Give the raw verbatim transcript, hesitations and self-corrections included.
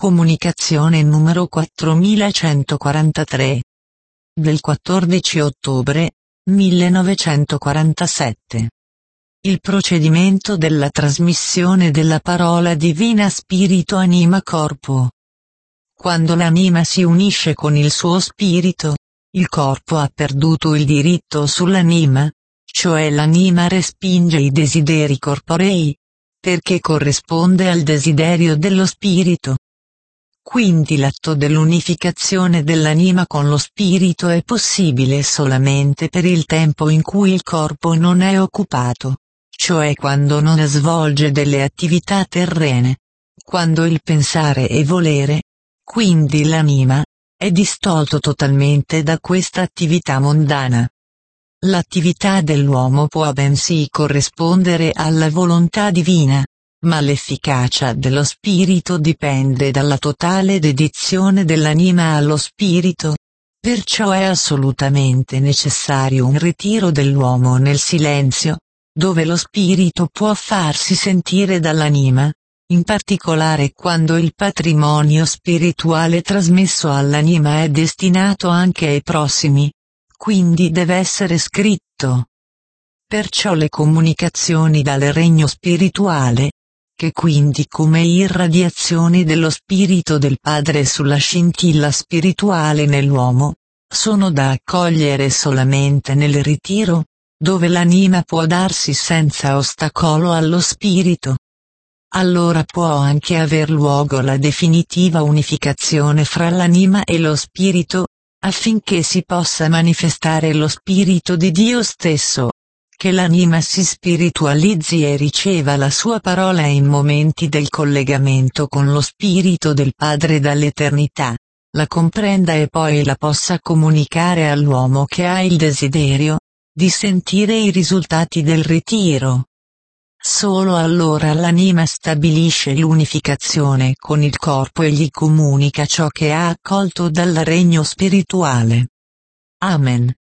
Comunicazione numero quattromilacentoquarantatré del quattordici ottobre millenovecentoquarantasette. Il procedimento della trasmissione della parola divina spirito-anima-corpo. Quando l'anima si unisce con il suo spirito, il corpo ha perduto il diritto sull'anima, cioè l'anima respinge i desideri corporei, perché corrisponde al desiderio dello spirito. Quindi l'atto dell'unificazione dell'anima con lo spirito è possibile solamente per il tempo in cui il corpo non è occupato, cioè quando non svolge delle attività terrene, quando il pensare e volere, quindi l'anima, è distolto totalmente da questa attività mondana. L'attività dell'uomo può bensì corrispondere alla volontà divina, ma l'efficacia dello spirito dipende dalla totale dedizione dell'anima allo spirito. Perciò è assolutamente necessario un ritiro dell'uomo nel silenzio, dove lo spirito può farsi sentire dall'anima, in particolare quando il patrimonio spirituale trasmesso all'anima è destinato anche ai prossimi, quindi deve essere scritto. Perciò le comunicazioni dal regno spirituale, che quindi come irradiazioni dello spirito del Padre sulla scintilla spirituale nell'uomo, sono da accogliere solamente nel ritiro, dove l'anima può darsi senza ostacolo allo spirito. Allora può anche aver luogo la definitiva unificazione fra l'anima e lo spirito, affinché si possa manifestare lo spirito di Dio stesso, che l'anima si spiritualizzi e riceva la sua parola in momenti del collegamento con lo spirito del Padre dall'eternità, la comprenda e poi la possa comunicare all'uomo che ha il desiderio di sentire i risultati del ritiro. Solo allora l'anima stabilisce l'unificazione con il corpo e gli comunica ciò che ha accolto dal regno spirituale. Amen.